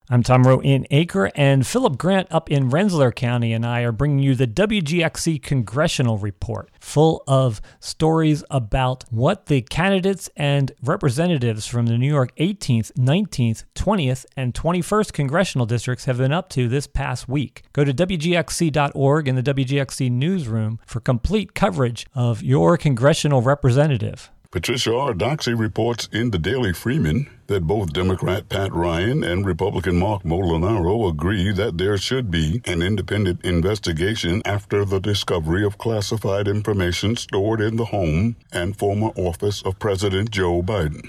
I'm Tom Rowe in Acre, and Philip Grant up in Rensselaer County and I are bringing you the WGXC Congressional Report, full of stories about what the candidates and representatives from the New York 18th, 19th, 20th, and 21st Congressional Districts have been up to this past week. Go to WGXC.org in the WGXC newsroom for complete coverage of your congressional representative. Patricia Ardoxy reports in the Daily Freeman that both Democrat Pat Ryan and Republican Mark Molinaro agree that there should be an independent investigation after the discovery of classified information stored in the home and former office of President Joe Biden.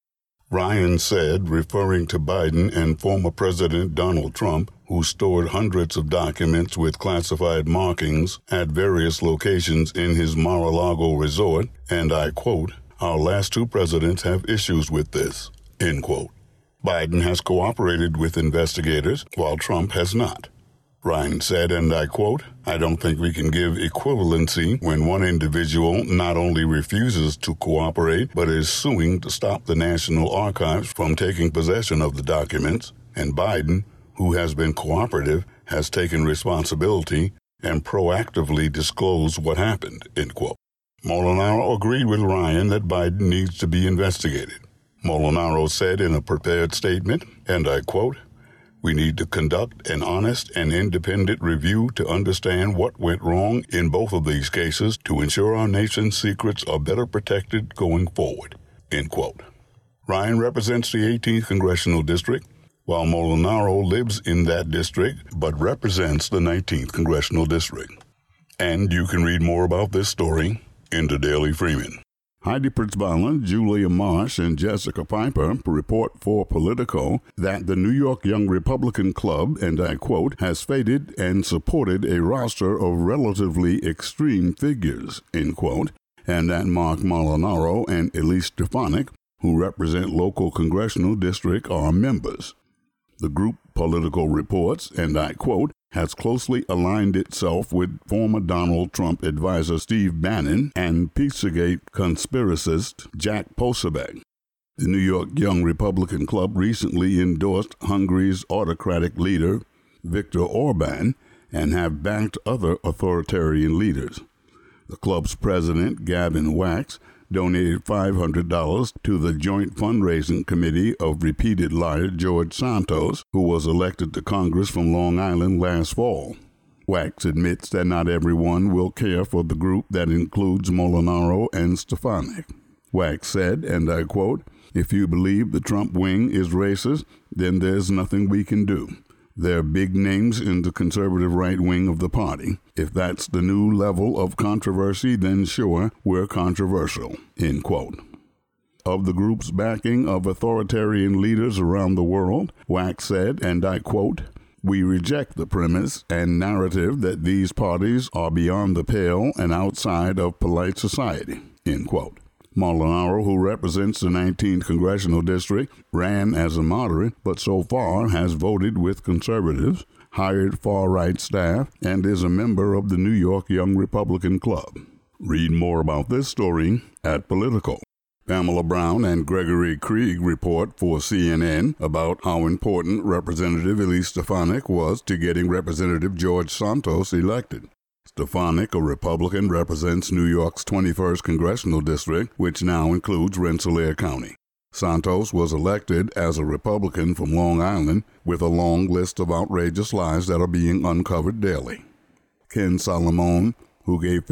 Ryan said, referring to Biden and former President Donald Trump, who stored hundreds of documents with classified markings at various locations in his Mar-a-Lago resort, and I quote, "Our last two presidents have issues with this," end quote. Biden has cooperated with investigators, while Trump has not. Ryan said, and I quote, "I don't think we can give equivalency when one individual not only refuses to cooperate, but is suing to stop the National Archives from taking possession of the documents, and Biden, who has been cooperative, has taken responsibility and proactively disclosed what happened," end quote. Molinaro agreed with Ryan that Biden needs to be investigated. Molinaro said in a prepared statement, and I quote, "We need to conduct an honest and independent review to understand what went wrong in both of these cases to ensure our nation's secrets are better protected going forward," end quote. Ryan represents the 18th Congressional District, while Molinaro lives in that district but represents the 19th Congressional District. And you can read more about this story in the Daily Freeman. Heidi Pritzbala, Julia Marsh, and Jessica Piper report for Politico that the New York Young Republican Club, and I quote, has faded and supported a roster of relatively extreme figures, end quote, and that Mark Molinaro and Elise Stefanik, who represent local congressional districts, are members. The group, Politico reports, and I quote, has closely aligned itself with former Donald Trump advisor Steve Bannon and Pizzagate conspiracist Jack Posobiec. The New York Young Republican Club recently endorsed Hungary's autocratic leader, Viktor Orban, and have backed other authoritarian leaders. The club's president, Gavin Wax, donated $500 to the joint fundraising committee of repeated liar George Santos, who was elected to Congress from Long Island last fall. Wax admits that not everyone will care for the group that includes Molinaro and Stefanik. Wax said, and I quote, "If you believe the Trump wing is racist, then there's nothing we can do. There are big names in the conservative right wing of the party. If that's the new level of controversy, then sure, we're controversial," end quote. Of the group's backing of authoritarian leaders around the world, Wax said, and I quote, "We reject the premise and narrative that these parties are beyond the pale and outside of polite society," end quote. Molinaro, who represents the 19th Congressional District, ran as a moderate, but so far has voted with conservatives, hired far-right staff, and is a member of the New York Young Republican Club. Read more about this story at Politico. Pamela Brown and Gregory Krieg report for CNN about how important Representative Elise Stefanik was to getting Representative George Santos elected. Stefanik, a Republican, represents New York's 21st Congressional District, which now includes Rensselaer County. Santos was elected as a Republican from Long Island with a long list of outrageous lies that are being uncovered daily. Ken Salamone, who gave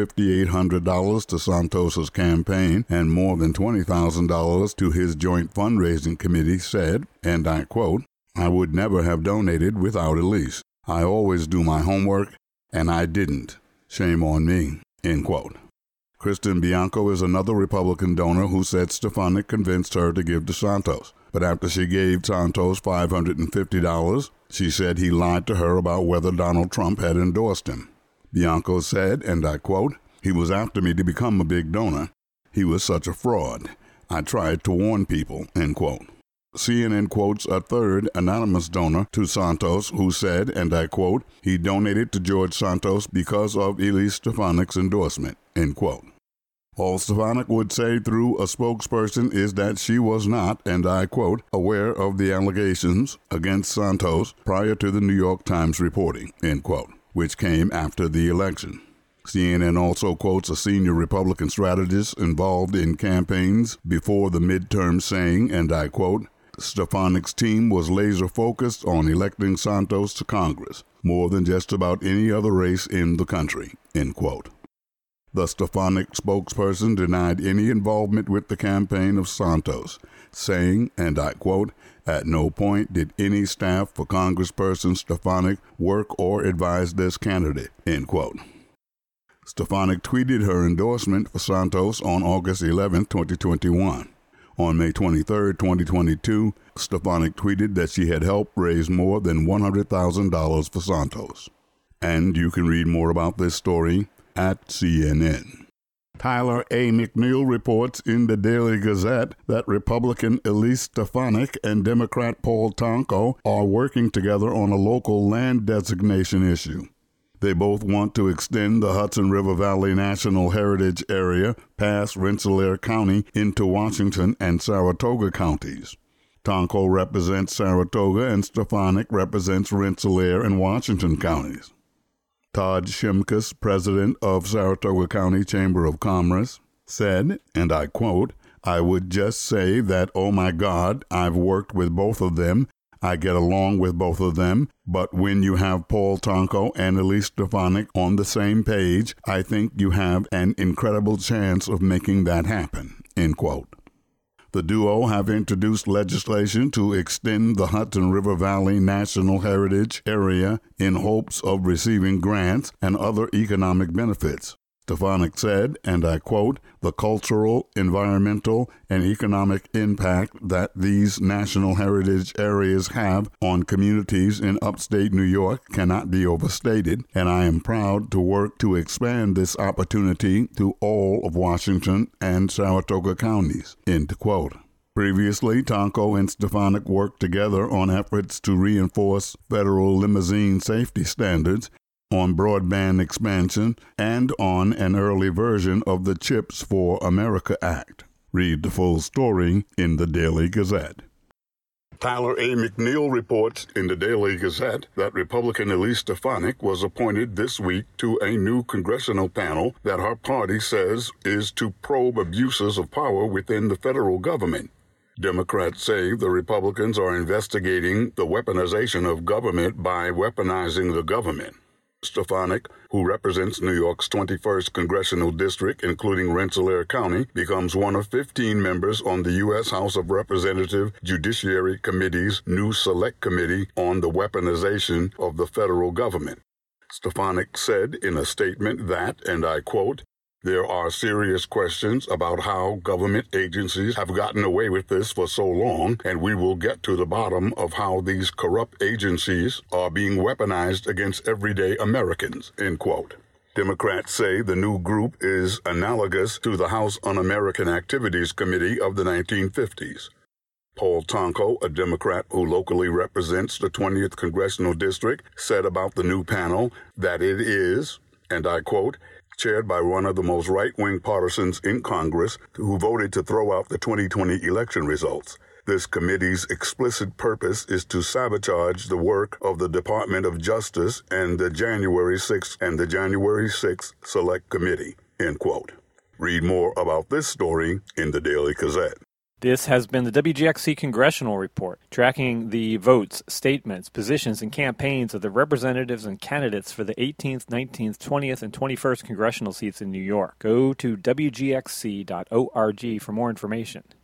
$5,800 to Santos's campaign and more than $20,000 to his joint fundraising committee, said, and I quote, "I would never have donated without Elise. I always do my homework, and I didn't. Shame on me," end quote. Kristen Bianco is another Republican donor who said Stefanik convinced her to give to Santos. But after she gave Santos $550, she said he lied to her about whether Donald Trump had endorsed him. Bianco said, and I quote, "He was after me to become a big donor. He was such a fraud. I tried to warn people," end quote. CNN quotes a third anonymous donor to Santos who said, and I quote, "He donated to George Santos because of Elise Stefanik's endorsement," end quote. All Stefanik would say through a spokesperson is that she was not, and I quote, aware of the allegations against Santos prior to the New York Times reporting, end quote, which came after the election. CNN also quotes a senior Republican strategist involved in campaigns before the midterm saying, and I quote, Stefanik's team was laser-focused on electing Santos to Congress, more than just about any other race in the country, end quote. The Stefanik spokesperson denied any involvement with the campaign of Santos, saying, and I quote, at no point did any staff for Congressperson Stefanik work or advise this candidate, end quote. Stefanik tweeted her endorsement for Santos on August 11, 2021. On May 23, 2022, Stefanik tweeted that she had helped raise more than $100,000 for Santos. And you can read more about this story at CNN. Tyler A. McNeil reports in the Daily Gazette that Republican Elise Stefanik and Democrat Paul Tonko are working together on a local land designation issue. They both want to extend the Hudson River Valley National Heritage Area past Rensselaer County into Washington and Saratoga counties. Tonko represents Saratoga and Stefanik represents Rensselaer and Washington counties. Todd Shimkus, president of Saratoga County Chamber of Commerce, said, and I quote, I would just say that, oh my God, I've worked with both of them. I get along with both of them. But when you have Paul Tonko and Elise Stefanik on the same page, I think you have an incredible chance of making that happen, end quote. The duo have introduced legislation to extend the Hudson River Valley National Heritage Area in hopes of receiving grants and other economic benefits. Stefanik said, and I quote, the cultural, environmental, and economic impact that these national heritage areas have on communities in upstate New York cannot be overstated, and I am proud to work to expand this opportunity to all of Washington and Saratoga counties, end quote. Previously, Tonko and Stefanik worked together on efforts to reinforce federal limousine safety standards, on broadband expansion, and on an early version of the CHIPS for America Act. Read the full story in the Daily Gazette. Tyler A. McNeil reports in the Daily Gazette that Republican Elise Stefanik was appointed this week to a new congressional panel that her party says is to probe abuses of power within the federal government. Democrats say the Republicans are investigating the weaponization of government by weaponizing the government. Stefanik, who represents New York's 21st congressional district, including Rensselaer County, becomes one of 15 members on the U.S. House of Representatives Judiciary Committee's new Select Committee on the Weaponization of the Federal Government. Stefanik said in a statement that, and I quote, there are serious questions about how government agencies have gotten away with this for so long, and we will get to the bottom of how these corrupt agencies are being weaponized against everyday Americans, end quote. Democrats say the new group is analogous to the House Un-American Activities Committee of the 1950s. Paul Tonko, a Democrat who locally represents the 20th Congressional District, said about the new panel that it is, and I quote, chaired by one of the most right-wing partisans in Congress who voted to throw out the 2020 election results. This committee's explicit purpose is to sabotage the work of the Department of Justice and the January 6th Select Committee, end quote. Read more about this story in the Daily Gazette. This has been the WGXC Congressional Report, tracking the votes, statements, positions, and campaigns of the representatives and candidates for the 18th, 19th, 20th, and 21st congressional seats in New York. Go to WGXC.org for more information.